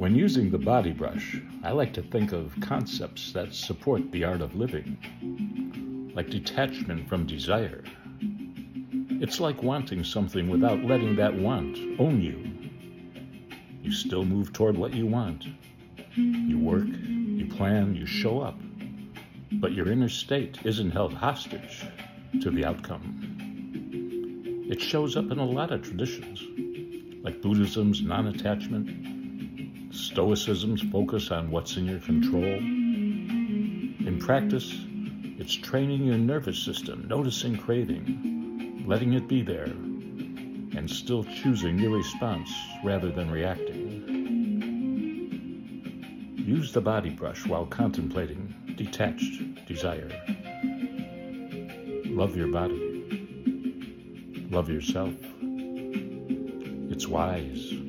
When using the body brush, I like to think of concepts that support the art of living, like detachment from desire. It's like wanting something without letting that want own you. You still move toward what you want. You work, you plan, you show up, but your inner state isn't held hostage to the outcome. It shows up in a lot of traditions, like Buddhism's non-attachment, Stoicism's focus on what's in your control. In practice, it's training your nervous system, noticing craving, letting it be there, and still choosing your response rather than reacting. Use the body brush while contemplating detached desire. Love your body. Love yourself. It's wise.